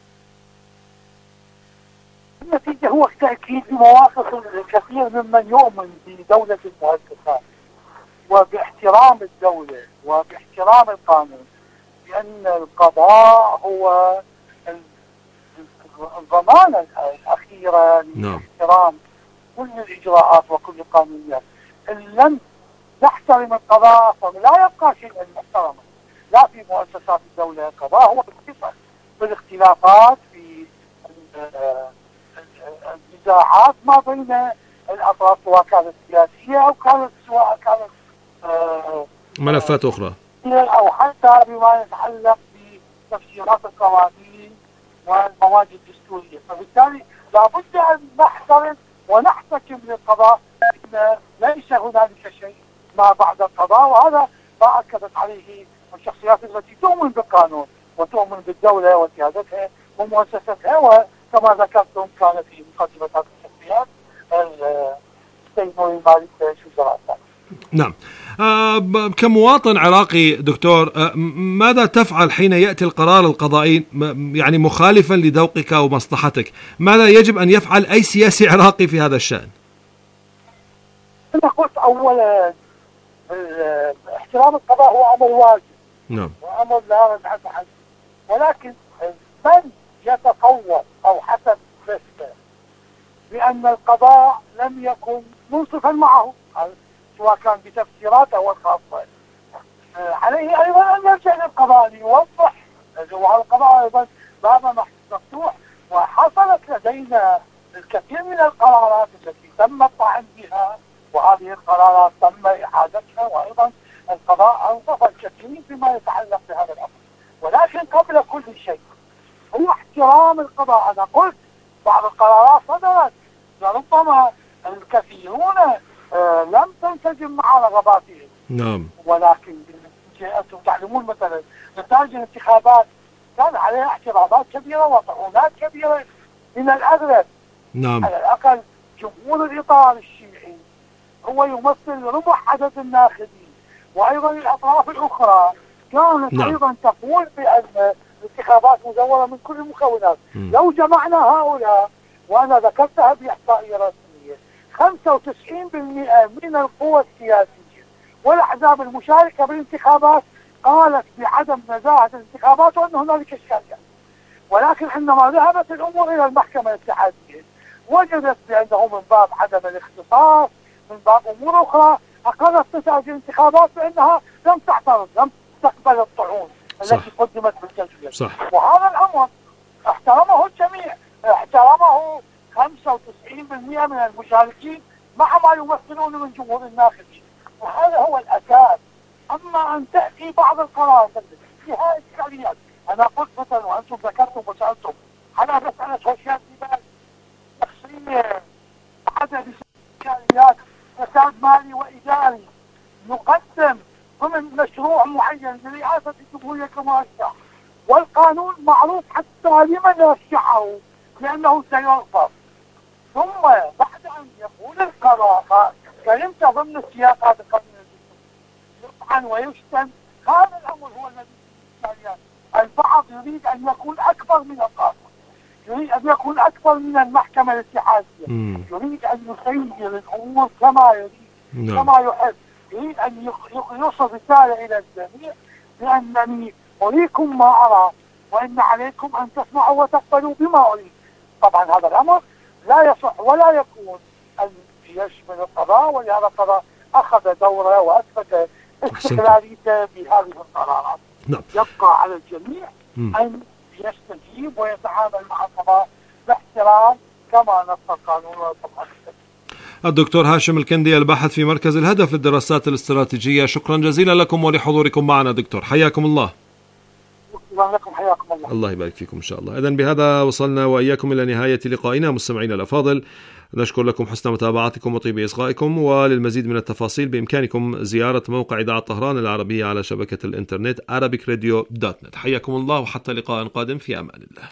النتيجة هو التأكيد بمواقف الكثير ممن يؤمن بدولة المؤسسات وباحترام الدولة وباحترام القانون، بأن القضاء هو الضمانة الأخيرة لاحترام كل الإجراءات وكل القانونيات. إن لم نحترم القضاء فلا يبقى شيء محترما، لا في مؤسسات الدولة. القضاء هو الفيصل بالاختلافات في النزاعات ما بين الأطراف، سواء كانت سياسية أو كانت سواء كانت آه ملفات أخرى، أو حتى بما يتعلق بتفسيرات القوانين والمواد الدستورية. فبالتالي لابد أن نحترم ونحتكم للقضاء، إن ليس هنالك شيء ما بعد القضاء، وهذا ما أكدت عليه الشخصيات التي تؤمن بالقانون وتؤمن بالدولة وسيادتها ومؤسستها. وكما ذكرتم كان في مقدمة هذه الشخصيات السيد نوري المالكي رئيس الوزراء. نعم. آه كمواطن عراقي دكتور، آه ماذا تفعل حين يأتي القرار القضائي يعني مخالفا لذوقك ومصلحتك؟ ماذا يجب أن يفعل أي سياسي عراقي في هذا الشأن؟ أنا قلت أولا احترام القضاء هو أمر واجب. نعم. وأمر لا رجعة عنه، ولكن من يتصور أو حسب فكره بأن القضاء لم يكن منصفا معه سواء كان بتفسيراته أو الخاصة، عليه أيضا أن يرجع للقضاء ليوضح. وهذا القضاء أيضا باب مفتوح، وحصلت لدينا الكثير من القرارات التي تم الطعن بها، وهذه القرارات تم إعادتها، وأيضا القضاء أنصف الكثير بما يتعلق بهذا الأمر. ولكن قبل كل شيء هو احترام القضاء. أنا قلت بعض القرارات صدرت لربما الكثيرون آه لم تنسجم مع رغباتهم. نعم. ولكن أنتم تعلمون مثلا نتائج الانتخابات كان عليها اعتراضات كبيرة وطعونات كبيرة من الأغلب. نعم. على الأقل جمهور الإطار الشيعي هو يمثل ربع عدد الناخبين، وأيضا الأطراف الأخرى كانت نعم. أيضا تقول بأن الانتخابات مزورة من كل المكونات. م. لو جمعنا هؤلاء، وأنا ذكرتها بإحصائية رسمية، خمسة وتسعين بالمئة من القوى السياسية والأحزاب المشاركة بالانتخابات قالت بعدم نزاهة الانتخابات وأن هنالك إشكاليات. ولكن عندما ذهبت الأمور إلى المحكمة الاتحادية وجدت بأنه من باب عدم الاختصاص، من باب أمور أخرى، أقرت نتائج الانتخابات بأنها لم تعترض، لم تقبل الطعون التي قدمت بالتسجيل. وهذا الأمر احترمه الجميع، احترمه خمسة وتسعين بالمئة من المشاركين مع ما يمثلون من جمهور الناخبين، وهذا هو الأساس. أما أن تأتي بعض القرارات فيها إشكاليات، أنا قلت مثلا وأنتم ذكرتم وسألتم على مسألة وشيات لباس شخصية عدد إشكاليات فساد مالي وإداري يقدم ضمن مشروع معين لرئاسة الجمهورية كمرشح، والقانون معروف حتى لمن يرشحه لأنه سيرفض، ثم بعد أن يقول القضاء كلمت ضمن السياقات القانونية يطعن ويشتم، هذا الأمر هو الذي البعض يريد أن يكون أكبر من القانون، يريد أن يكون أكثر من المحكمة الاتحادية. مم. يريد أن يسير الأمور كما يريد، نعم. كما يحب. يريد أن يوصل رسالة إلى الجميع بأنني أريكم ما أرى وإن عليكم أن تسمعوا وتقبلوا بما أريد. طبعا هذا الأمر لا يصح ولا يكون أن يشمل القضاء، ولهذا القضاء أخذ دوره وأثبت استقلاليته بهذه القرارات. نعم. يبقى على الجميع م. أن يستجيب ويتعامل مع القضاء باحترام كما نص القانون وطبعا. الدكتور هاشم الكندي، الباحث في مركز الهدف للدراسات الاستراتيجية، شكرا جزيلا لكم ولحضوركم معنا دكتور، حياكم الله. لكم حياكم الله. الله يبارك فيكم إن شاء الله. إذن بهذا وصلنا وإياكم إلى نهاية لقائنا مستمعينا الأفاضل، نشكر لكم حسن متابعتكم وطيب إصغائكم، وللمزيد من التفاصيل بإمكانكم زيارة موقع إذاعة طهران العربية على شبكة الإنترنت arabic radio dot net. حياكم الله وحتى لقاء قادم، في أمان الله.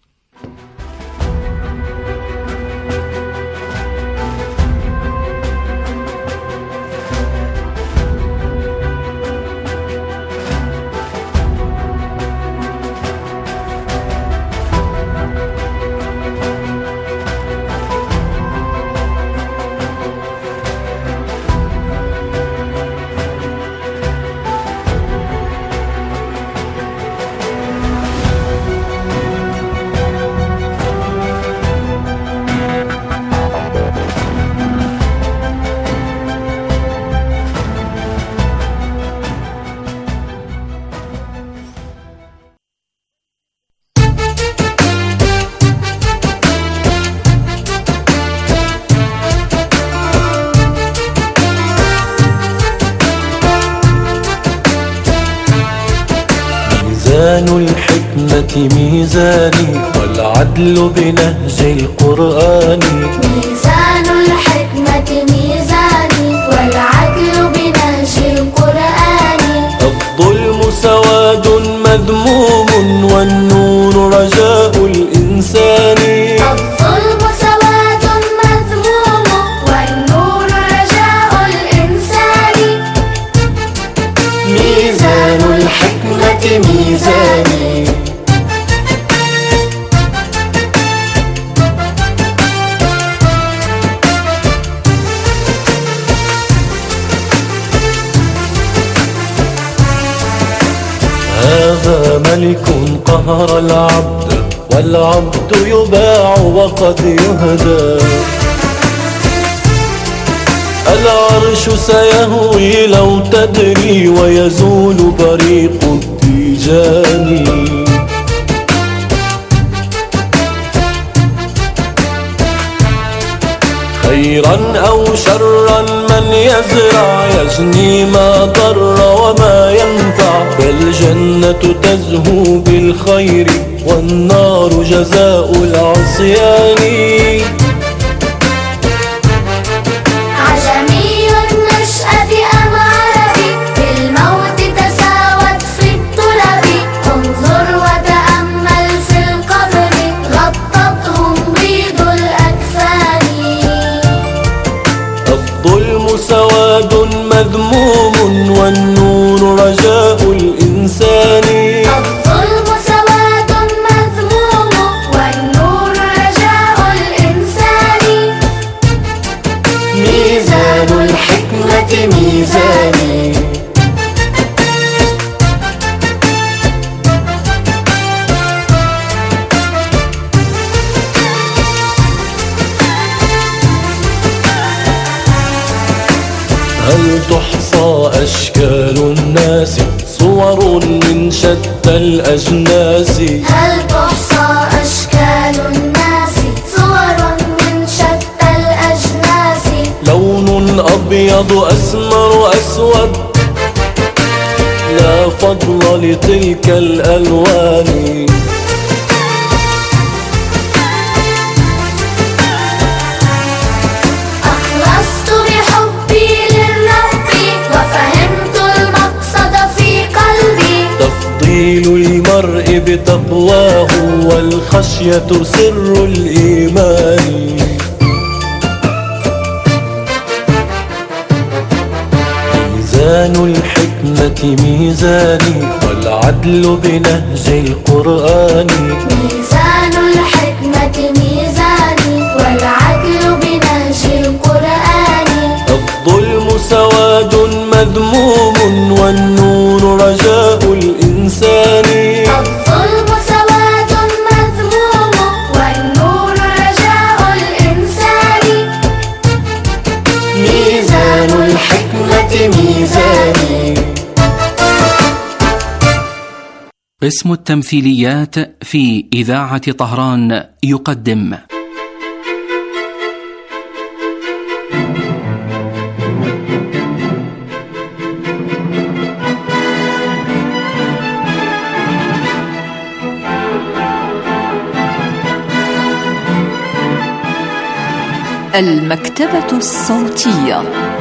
ميزان الحكمة ميزاني والعدل بنهج القرآن. ميزان الحكمة ميزاني والعدل بنهج القرآن. الظلم سواد مذموم والنور رجاء الإنسان. الظلم سواد مذموم والنور رجاء الإنسان. ميزان الحكمة ميزاني. هذا ملك قهر العبد والعبد يباع وقد يهدى. العرش سيهوي لو تدري ويزول بريق التيجان. خيرا أو شرا من يزرع يجني ما ضر وما ينفع. فالجنة تزهو بالخير والنار جزاء العصيان. عجمي النشأة أم عربي بالموت تساوت في الطلب. انظر وتأمل في القبر غطتهم بيض الأكفان. الظلم سواد مذموم والنور رجاء الإنسان. الظلم سواد مذموم والنور رجاء الإنسان. ميزان الحكمة ميزاني. هل تحصى أشكال الناس صور من شتى الأجناس. هل تحصى أشكال الناس صور من شتى الأجناس. لون أبيض أسمر أسود لا فضل لتلك الألوان. أخلصت بحبي للرب وفهمت المقصد في قلبي. تفضيل المرء بتقواه والخشية سر الإيمان. ميزان الحكمة ميزاني والعدل بنهج القرآن. ميزان الحكمة ميزاني. الظلم سواد مذموم والنور رجاء الإنسان. ميزان الحكمة ميزاني. قسم التمثيليات في إذاعة طهران يقدم المكتبة الصوتية.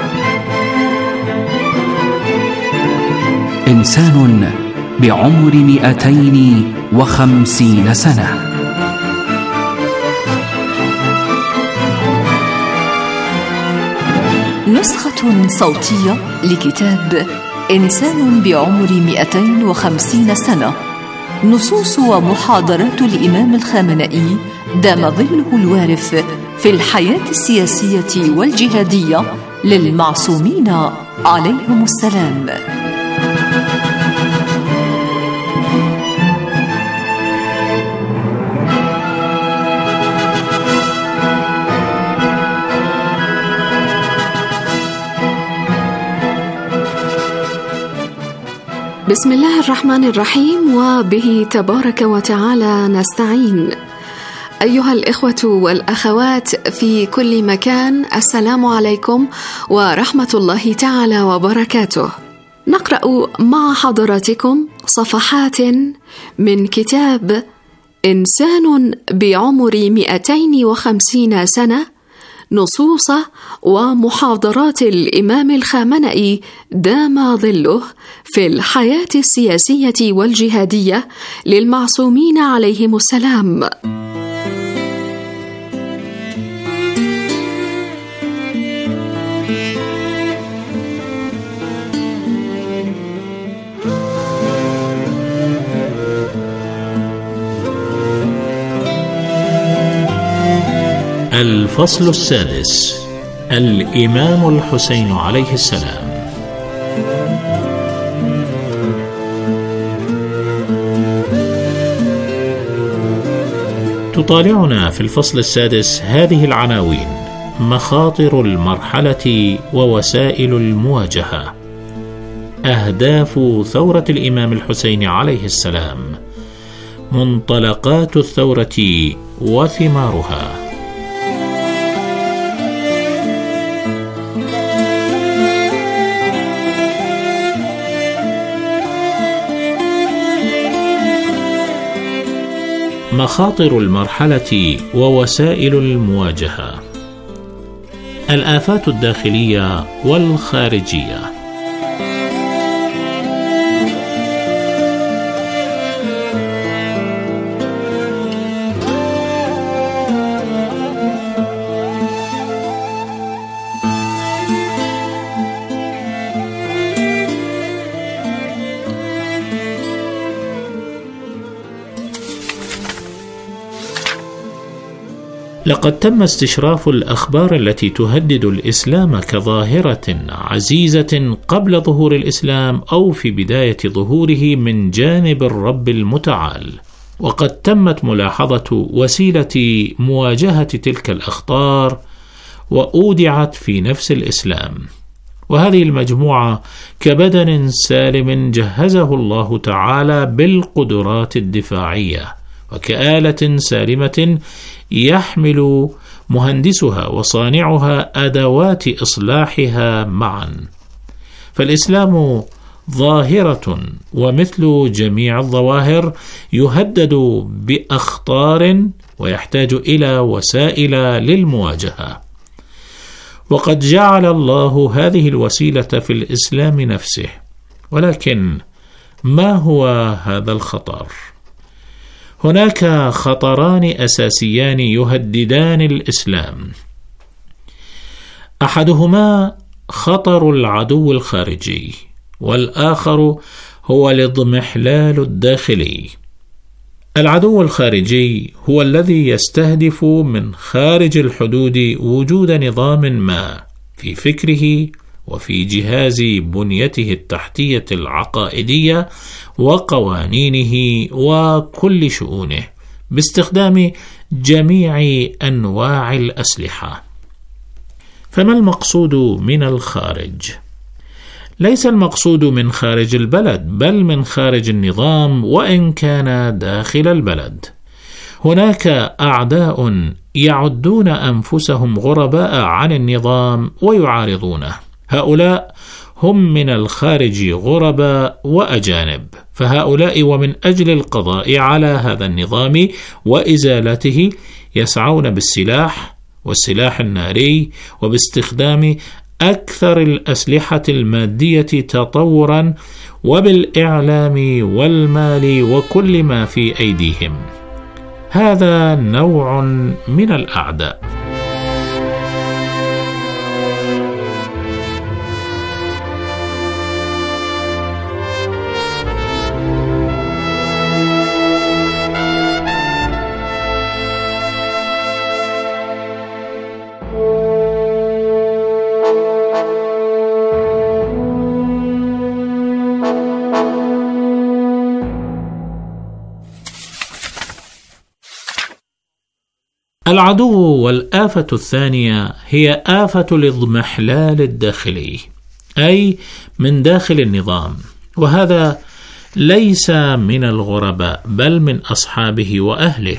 إنسان بعمر مئتين وخمسين سنة. نسخة صوتية لكتاب إنسان بعمر مئتين وخمسين سنة، نصوص ومحاضرات الإمام الخامنئي دام ظله الوارف في الحياة السياسية والجهادية للمعصومين عليهم السلام. بسم الله الرحمن الرحيم، وبه تبارك وتعالى نستعين. أيها الإخوة والأخوات في كل مكان، السلام عليكم ورحمة الله تعالى وبركاته. نقرأ مع حضراتكم صفحات من كتاب إنسان بعمر مئتين وخمسين سنة، نصوص ومحاضرات الإمام الخامنئي دام ظله في الحياة السياسية والجهادية للمعصومين عليهم السلام. الفصل السادس: الإمام الحسين عليه السلام. تطالعنا في الفصل السادس هذه العناوين: مخاطر المرحلة ووسائل المواجهة، أهداف ثورة الإمام الحسين عليه السلام، منطلقات الثورة وثمارها. مخاطر المرحلة ووسائل المواجهة، الآفات الداخلية والخارجية. لقد تم استشراف الأخبار التي تهدد الإسلام كظاهرة عزيزة قبل ظهور الإسلام أو في بداية ظهوره من جانب الرب المتعال، وقد تمت ملاحظة وسيلة مواجهة تلك الأخطار وأودعت في نفس الإسلام. وهذه المجموعة كبدن سالم جهزه الله تعالى بالقدرات الدفاعية، وكآلة سالمة يحمل مهندسها وصانعها أدوات إصلاحها معا. فالإسلام ظاهرة، ومثل جميع الظواهر يهدد بأخطار ويحتاج إلى وسائل للمواجهة. وقد جعل الله هذه الوسيلة في الإسلام نفسه. ولكن ما هو هذا الخطر؟ هناك خطران أساسيان يهددان الإسلام. أحدهما خطر العدو الخارجي، والآخر هو الاضمحلال الداخلي. العدو الخارجي هو الذي يستهدف من خارج الحدود وجود نظام ما في فكره وفي جهاز بنيته التحتية العقائدية وقوانينه وكل شؤونه باستخدام جميع أنواع الأسلحة. فما المقصود من الخارج؟ ليس المقصود من خارج البلد، بل من خارج النظام وإن كان داخل البلد. هناك أعداء يعدون أنفسهم غرباء عن النظام ويعارضونه، هؤلاء هم من الخارج غرباء وأجانب، فهؤلاء ومن أجل القضاء على هذا النظام وإزالته يسعون بالسلاح والسلاح الناري وباستخدام أكثر الأسلحة المادية تطورا وبالإعلام والمال وكل ما في أيديهم. هذا نوع من الأعداء. العدو والآفة الثانية هي آفة الاضمحلال الداخلي، أي من داخل النظام، وهذا ليس من الغرباء بل من أصحابه وأهله.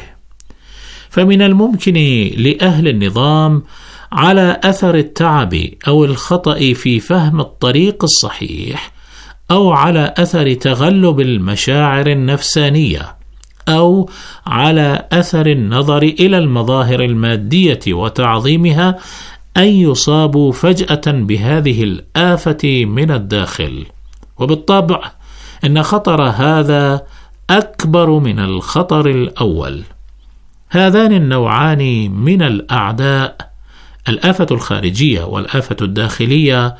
فمن الممكن لأهل النظام على أثر التعب أو الخطأ في فهم الطريق الصحيح، أو على أثر تغلب المشاعر النفسانية، أو على أثر النظر إلى المظاهر المادية وتعظيمها، أن يصابوا فجأة بهذه الآفة من الداخل. وبالطبع إن خطر هذا أكبر من الخطر الأول. هذان النوعان من الأعداء، الآفة الخارجية والآفة الداخلية،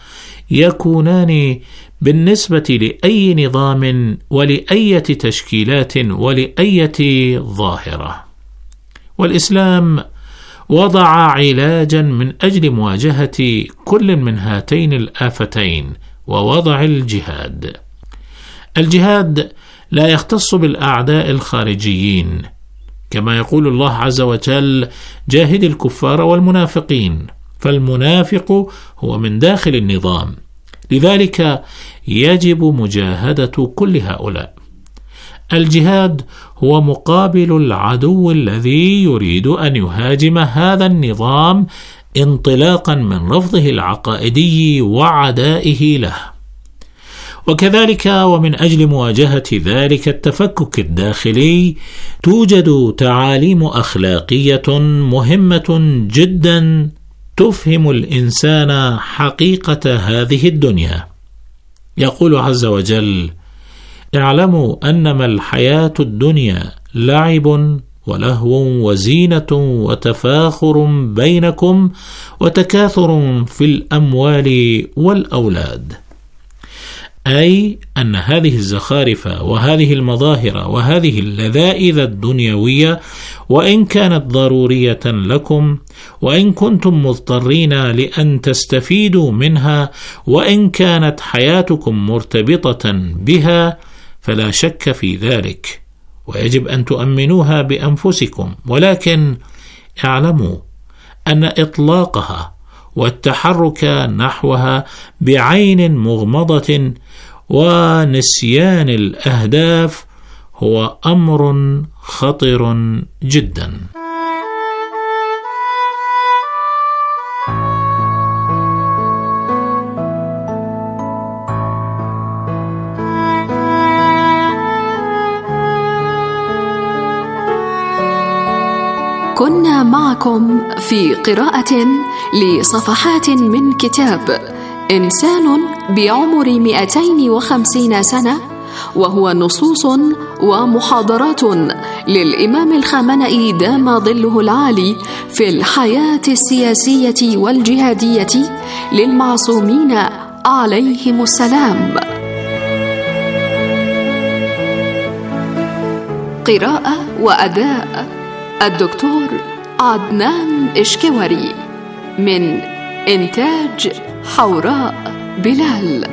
يكونان بالنسبة لأي نظام ولأي تشكيلات ولأي ظاهرة. والإسلام وضع علاجا من أجل مواجهة كل من هاتين الآفتين، ووضع الجهاد. الجهاد لا يختص بالأعداء الخارجيين، كما يقول الله عز وجل: جاهد الكفار والمنافقين، فالمنافق هو من داخل النظام، لذلك يجب مجاهدة كل هؤلاء. الجهاد هو مقابل العدو الذي يريد أن يهاجم هذا النظام انطلاقا من رفضه العقائدي وعدائه له. وكذلك ومن أجل مواجهة ذلك التفكك الداخلي توجد تعاليم أخلاقية مهمة جدا تفهم الإنسان حقيقة هذه الدنيا. يقول عز وجل: اعلموا أنما الحياة الدنيا لعب ولهو وزينة وتفاخر بينكم وتكاثر في الأموال والأولاد. أي أن هذه الزخارف وهذه المظاهر وهذه اللذائذ الدنيوية، وإن كانت ضرورية لكم، وإن كنتم مضطرين لأن تستفيدوا منها، وإن كانت حياتكم مرتبطة بها، فلا شك في ذلك، ويجب أن تؤمنوها بأنفسكم. ولكن اعلموا أن إطلاقها والتحرك نحوها بعين مغمضة ونسيان الأهداف هو أمر خطر جدا. كنا معكم في قراءة لصفحات من كتاب إنسان بعمر مئتين وخمسين سنة، وهو نصوص ومحاضرات للإمام الخامنئي دام ظله العالي في الحياة السياسية والجهادية للمعصومين عليهم السلام. قراءة وأداء الدكتور عدنان إشكوري، من إنتاج حوراء بلال.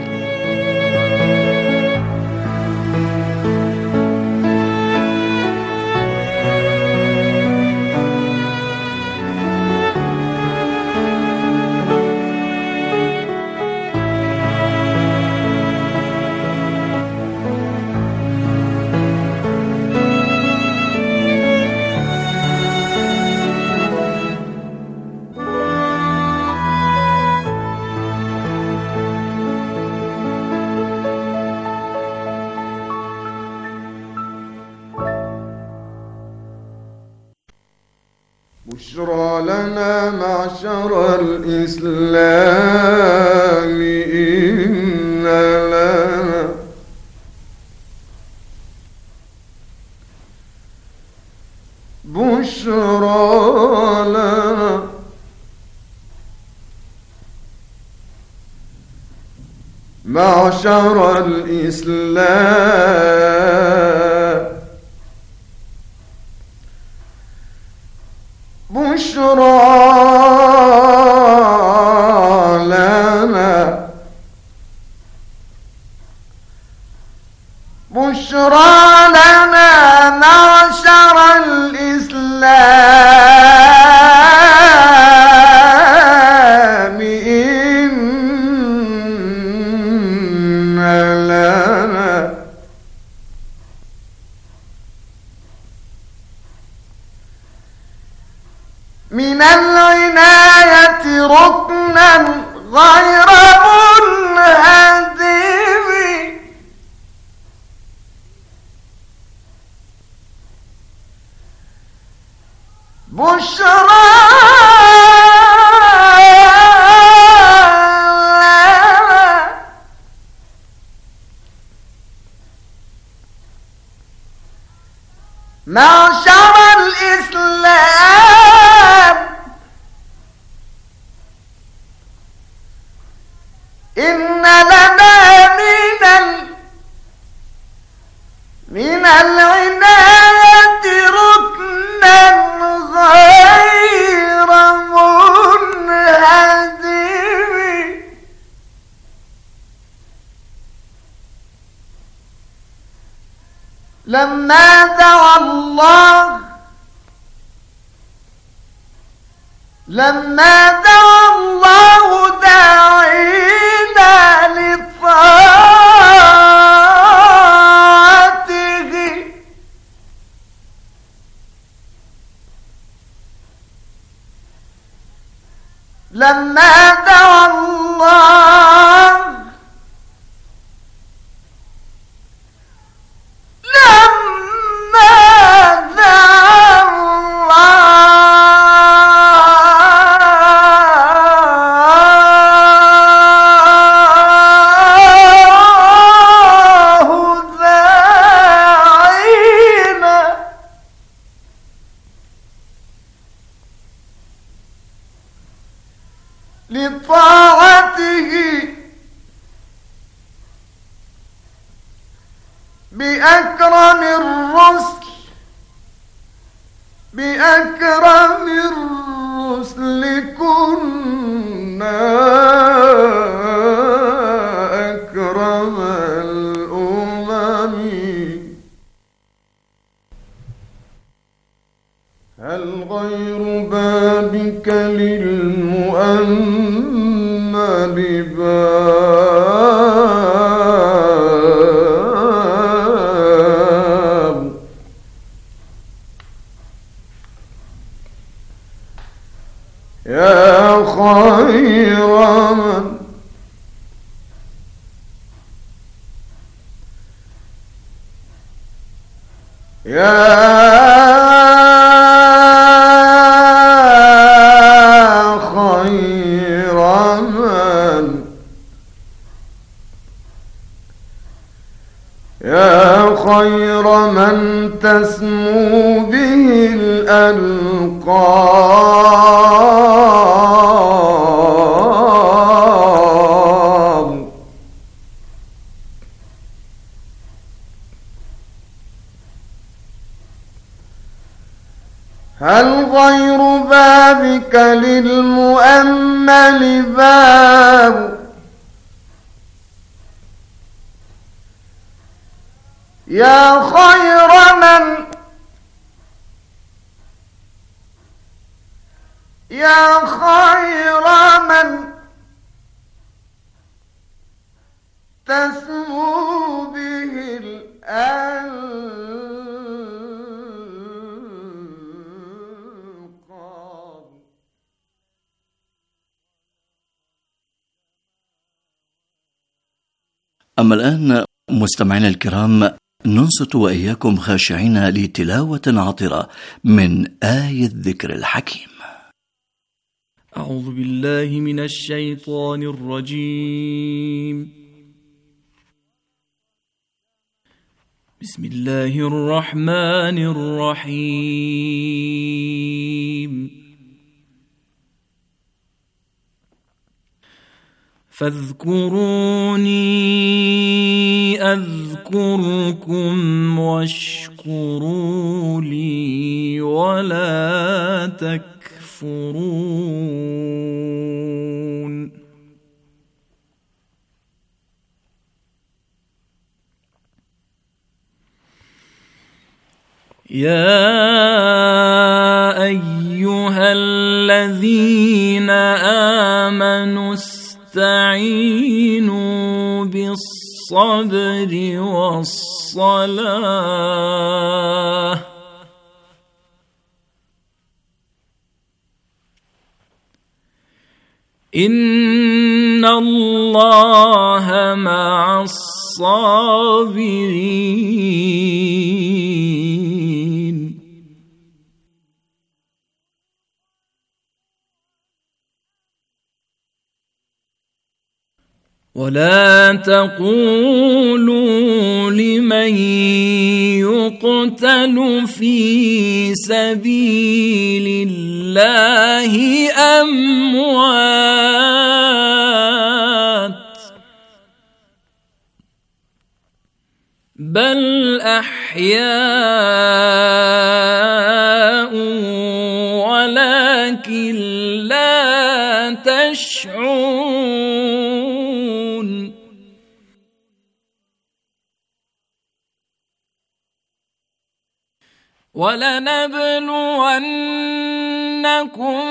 بشرى لنا معشر الإسلام إن لنا بشرى لنا معشر الإسلام بشرى لنا بشرى لنا معشر الإسلام إن لنا من العناية ركنا غير منهدم بشرى معشر الإسلام إن لنا من ال من العناية ركنا غير منهدم لما دعا الله لما دعا الله داعينا لطاعته لما دعا الله لما دعا الله داعينا لطاعته بأكرم الرسل بأكرم الرسل كنا أكرم الأمم هل غير بابك للمؤمل باب يا خير من يا خير من يا خير من تسمو به الألقاب هل غير بابك للمؤمل باب يا خير من يا خير من تسمو به الألقاب. أما الآن مستمعينا الكرام ننصت وإياكم خاشعين لتلاوة عطرة من آية الذكر الحكيم. أعوذ بالله من الشيطان الرجيم. بسم الله الرحمن الرحيم. فاذكروني أذكركم واشكروا لي ولا تكفرون. يا أيها الذين آمنوا استعينوا بالصبر والصلاة إن الله مع الصابرين. ولا تقولوا لمن يقتل في سبيل الله أموات بل أحياء ولكن لا تشعرون. ولنبلونكم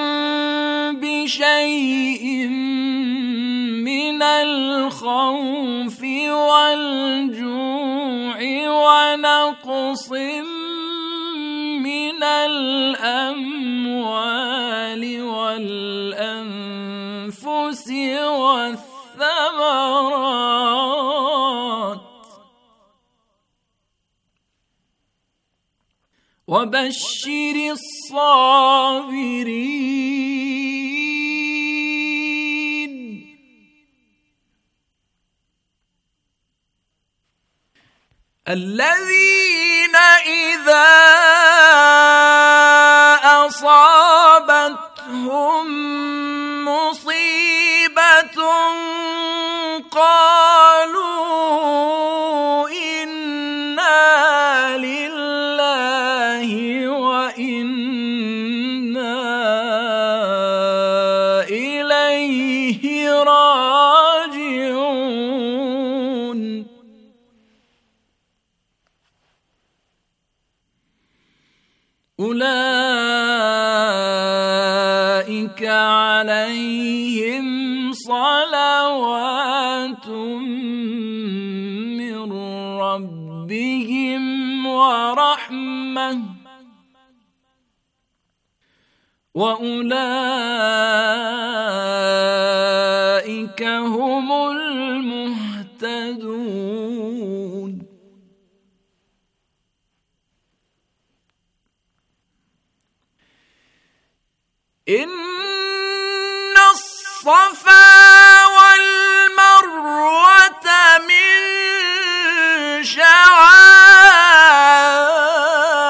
بشيء من الخوف والجوع ونقص من الأموال والأنفس والثمرات وبشر الصابرين. الذين إذا أصابتهم مصيبة قالوا إنا لله وإنا إليه راجعون. أولئك عليهم صلوات من ربهم ورحمة وأولئك هم المهتدون. إن الصفا